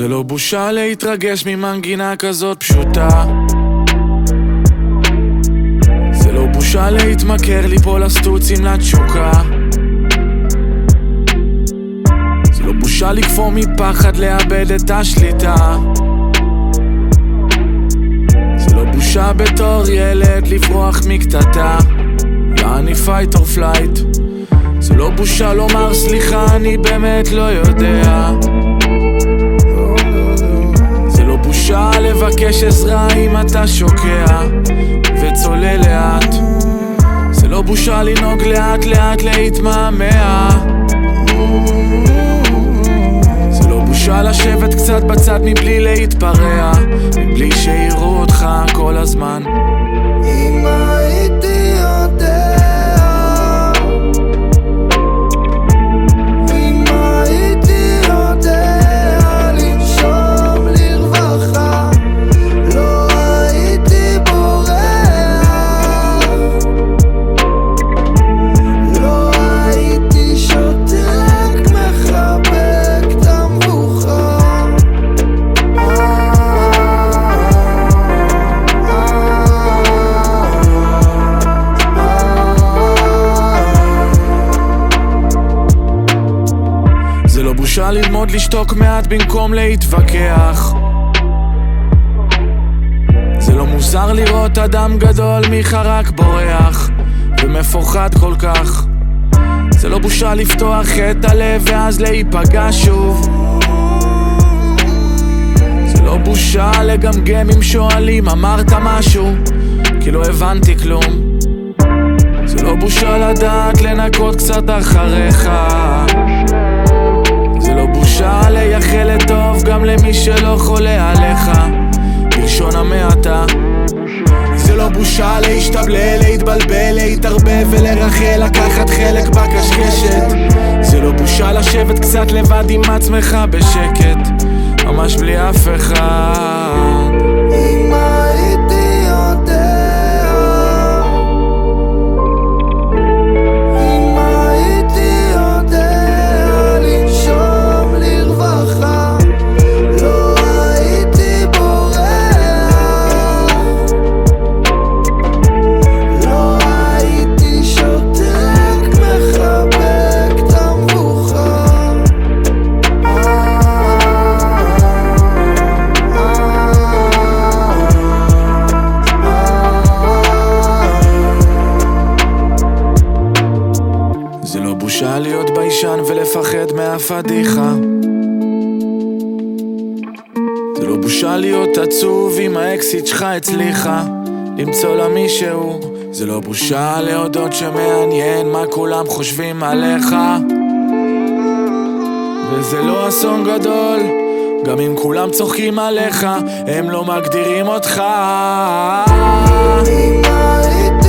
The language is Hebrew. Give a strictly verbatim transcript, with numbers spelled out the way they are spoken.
זה לא בושה להתרגש ממנגינה כזאת פשוטה. זה לא בושה להתמכר ליפול הסטוצים לתשוקה. זה לא בושה לקפוא מפחד לאבד את השליטה. זה לא בושה בתור ילד לברוח מקטטה. יעני fight or flight. זה לא בושה לומר סליחה, אני באמת לא יודע. זה לא בושה לבקש עזרה אם אתה שוקע וצולל לאט. זה לא בושה לנהוג לאט לאט להתמהמה. זה לא בושה לשבת קצת בצד מבלי להתפרע, מבלי שיראו אותך כל הזמן. אם הייתי יודע, אם הייתי יודע לנשום לרווחה, לא הייתי בורח, לא הייתי שותק מחבק את המבוכה. זה לא בושה ללמוד לשתוק מעט במקום להתווכח. זה לא מוזר לראות אדם גדול מחרק בורח ומפוחד כל כך. זה לא בושה לפתוח את הלב ואז להיפגע שוב. זה לא בושה לגמגם אם שואלים אמרת משהו כי לא הבנתי כלום. זה לא בושה לדעת לנקות קצת אחריך. זה לא בושה לייחל לטוב גם למי שלא חולה עליך, בלשון המעטה. זה לא בושה להשתבלל, להתבלבל, להתערבב ולרחל, לקחת חלק בקשקשת. זה לא בושה לשבת קצת לבד עם עצמך בשקט, ממש בלי אף אחד. אם הייתי יודע, אם הייתי יודע לנשום לרווחה, לא הייתי בורח, לא הייתי שותק מחבק את המבוכה. זה לא בושה להיות ביישן ולפחד מהפדיחה. זה לא בושה להיות עצוב אם האקסיט שלך הצליחה למצוא לה מישהו. זה לא בושה להודות שמעניין מה כולם חושבים עליך. וזה לא אסון גדול גם אם כולם צוחקים עליך, הם לא מגדירים אותך. אם הייתי